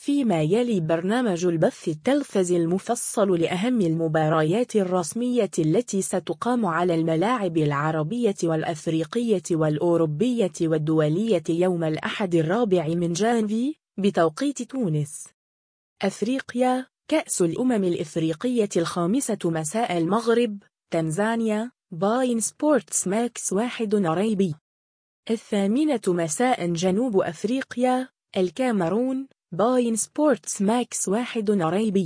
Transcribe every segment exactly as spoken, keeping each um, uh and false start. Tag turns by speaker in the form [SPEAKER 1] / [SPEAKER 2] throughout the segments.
[SPEAKER 1] فيما يلي برنامج البث التلفزي المفصل لأهم المباريات الرسمية التي ستقام على الملاعب العربية والأفريقية والأوروبية والدولية يوم الأحد الرابع من جانفي بتوقيت تونس. أفريقيا، كأس الأمم الإفريقية الخامسة مساء المغرب، تنزانيا، باين سبورتس ماكس واحد عريبي. الثامنة مساء جنوب أفريقيا، الكاميرون، باين سبورتس ماكس واحد عريبي.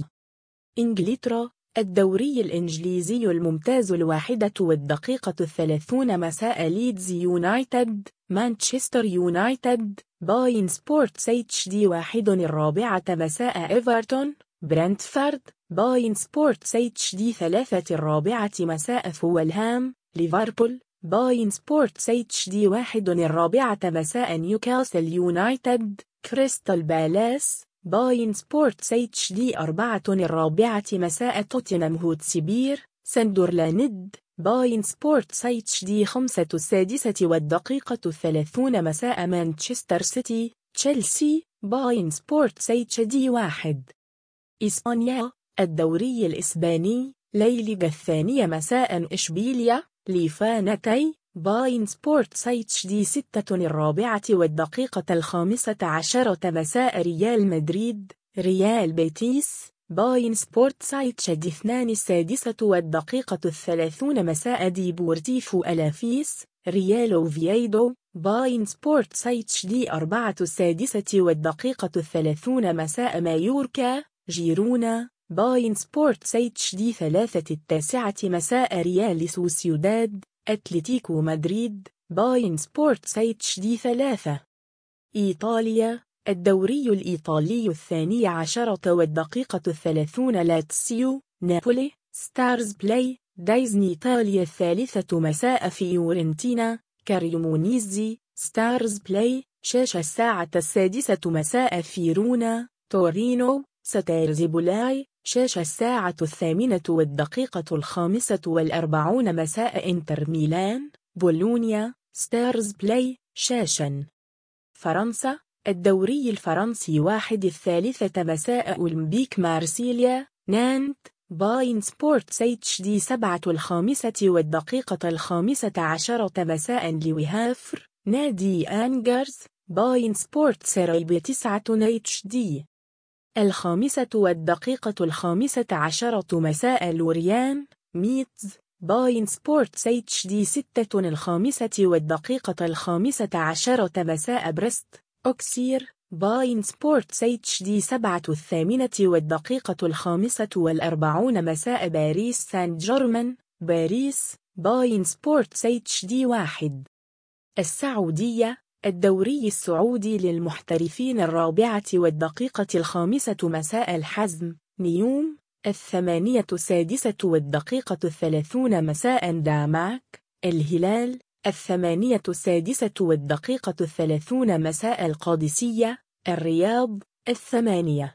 [SPEAKER 1] إنجلترا، الدوري الإنجليزي الممتاز الواحدة والدقيقة الثلاثون مساء ليدز يونايتد، مانشستر يونايتد، باين سبورتس اتش دي واحد الرابعة مساء إيفرتون، برنتفورد، باين سبورتس اتش دي ثلاثة الرابعة مساء فولهام، ليفربول، باين سبورتس اتش دي واحد الرابعة مساء نيوكاسل يونايتد، كريستال بالاس، باين سبورتس اتش دي أربعة الرابعة مساء توتنهام هوتسبير، ساندرلاند، باين سبورتس اتش دي خمسة السادسة والدقيقة الثلاثون مساء مانشستر سيتي، تشيلسي، باين سبورتس اتش دي واحد. إسبانيا، الدوري الإسباني، ليلة الثانية مساء إشبيليا، ليفانتي، باين سبورتس اتش دي ستة الرابعة والدقيقة الخامسة عشرة مساء ريال مدريد، ريال بيتيس، باين سبورتس اتش دي اثنان السادسة والدقيقة الثلاثون مساء ديبورتيفو ألافيس، ريال أوفييدو، باين سبورتس اتش دي أربعة السادسة والدقيقة الثلاثون مساء مايوركا، جيرونا، باين سبورتس اتش دي ثلاثة التاسعة مساء ريال سوسيوداد، أتلتيكو مدريد، باين سبورتس اتش دي ثلاثة. إيطاليا، الدوري الإيطالي الثاني عشرة والدقيقة الثلاثون لاتسيو، نابولي، ستارز بلاي، دايزني إيطاليا الثالثة مساء فيورنتينا، كاريومونيزي، ستارز بلاي، شاشة الساعة السادسة مساء فيرونا، تورينو، ستارز بولاي، شاشة الساعة الثامنة والدقيقة الخامسة والأربعون مساء إنتر ميلان، بولونيا، ستارز بلاي، شاشا. فرنسا، الدوري الفرنسي واحد الثالثة مساء أولمبيك مارسيليا، نانت، باين سبورتس اتش دي سبعة الخامسة والدقيقة الخامسة عشرة مساء لوهافر، نادي أنجرز، باين سبورتس ريب تسعة اتش دي. الخامسة والدقيقة الخامسة عشرة مساء لوريان، ميتز، باين سبورتس اتش دي ستة الخامسة والدقيقة الخامسة عشرة مساء برست، أوكسير، باين سبورتس اتش دي سبعة الثامنة والدقيقة الخامسة والأربعون مساء باريس سان جيرمان، باريس، باين سبورتس اتش دي واحد. السعودية، الدوري السعودي للمحترفين الرابعة والدقيقة الخامسة مساء الحزم، نيوم، الثمانية السادسة والدقيقة الثلاثون مساء داماك، الهلال، الثمانية السادسة والدقيقة الثلاثون مساء القادسية، الرياض، الثمانية